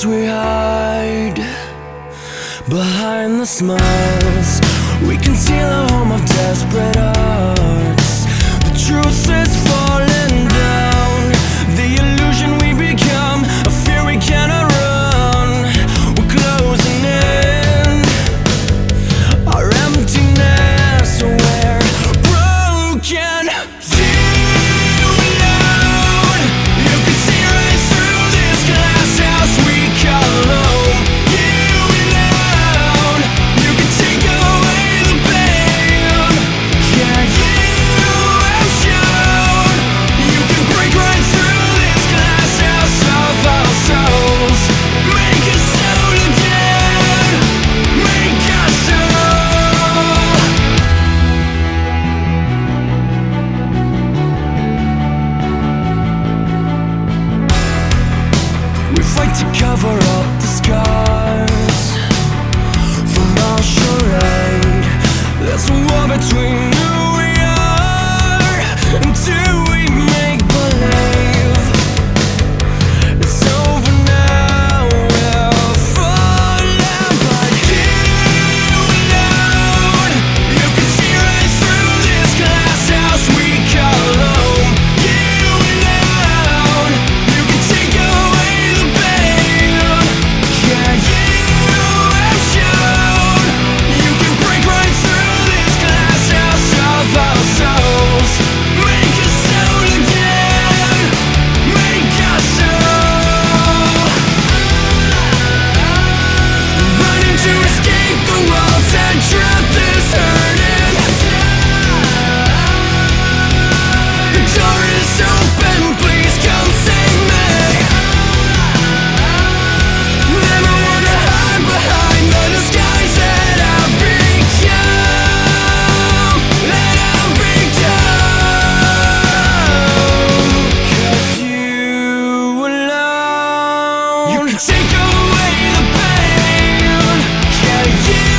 as we hide behind the smiles, we conceal a home of desperate hearts. The truth is falling down, the illusion we become, a fear we cannot run. We're closing in, our emptiness, we're broken. We fight to cover up the scars from our charade. There's a war between who we are and who we make believe. It's over now, we're falling, but you alone, you can see right through this glass house we call home. You alone, you can take away the pain. Yeah, you have shown you can break right through this glass house of our souls. Make us whole again, make us whole. Running to escape the walls and truth is hurting. The door is open, please come save me. Never wanna hide behind the disguise that I've become. That I've become. 'Cause you alone, you can take away the pain. Yeah, you